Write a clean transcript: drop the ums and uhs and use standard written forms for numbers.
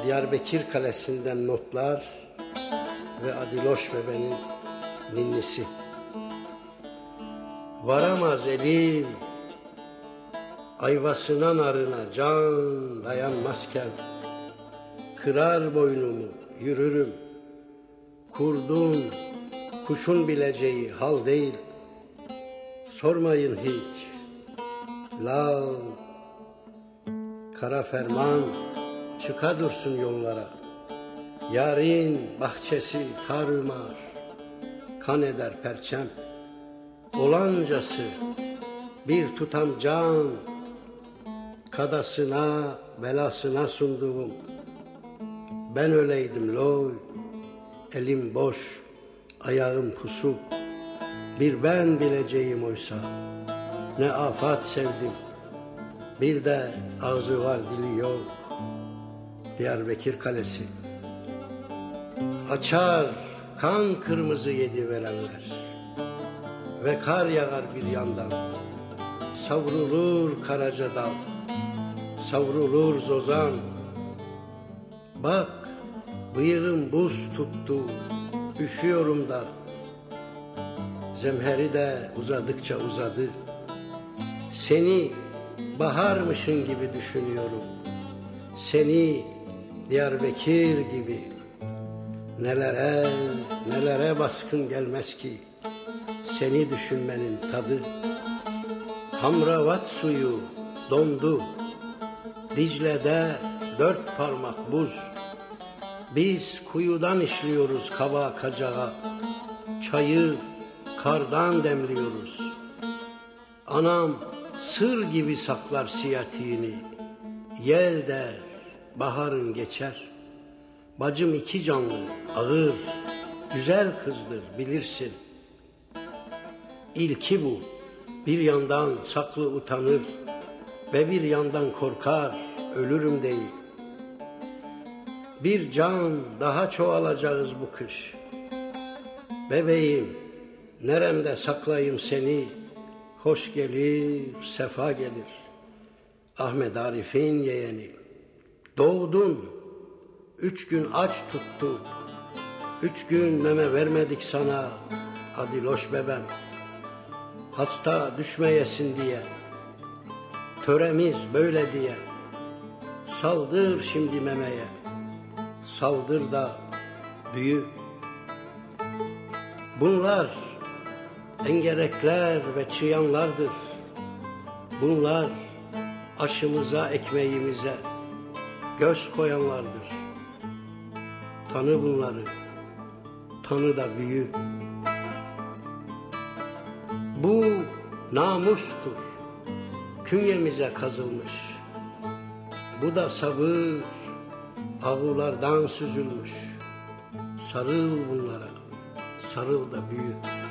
Diyarbakır Kalesi'nden notlar ve Adiloş bebenin ninnisi. Varamaz elim ayvasına narına, can dayanmazken kırar boynumu yürürüm. Kurdun kuşun bileceği hal değil, sormayın hiç. Lal kara ferman çıka dursun yollara. Yarın bahçesi tarumar, kan eder perçem. Olancası bir tutam can, kadasına belasına sunduğum. Ben öyleydim loy, elim boş, ayağım pusu. Bir ben bileceğim oysa, ne afat sevdim. Bir de ağzı var dili yok. Diyarbakır Kalesi. Açar kan kırmızı yedi verenler ve kar yağar bir yandan. Savrulur karaca dal, savrulur zozan. Bak bıyığım buz tuttu, üşüyorum da. Zemheri de uzadıkça uzadı. Seni baharmışın gibi düşünüyorum. Seni Diyarbakır gibi. Nelere nelere baskın gelmez ki seni düşünmenin tadı. Hamravat suyu dondu, Dicle'de 4 parmak buz. Biz kuyudan işliyoruz kaba kacağa, çayı kardan demliyoruz. Anam sır gibi saklar siyatiğini, yel der baharın geçer. Bacım iki canlı, ağır, güzel kızdır bilirsin. İlki bu, bir yandan saklı utanır ve bir yandan korkar, ölürüm değil. Bir can daha çoğalacağız bu kış. Bebeğim, neremde saklayayım seni, hoş gelir, sefa gelir. Ahmet Arif'in yeğeni, doğdun. 3 gün aç tuttuk, 3 gün meme vermedik sana, Adiloş bebem. Hasta düşmeyesin diye, töremiz böyle diye. Saldır şimdi memeye, saldır da büyü. Bunlar engerekler ve çıyanlardır. Bunlar aşımıza, ekmeğimize göz koyanlardır. Tanı bunları, tanı da büyü. Bu namustur, künyemize kazılmış. Bu da sabır, avulardan süzülmüş. Sarıl bunlara, sarıl da büyü.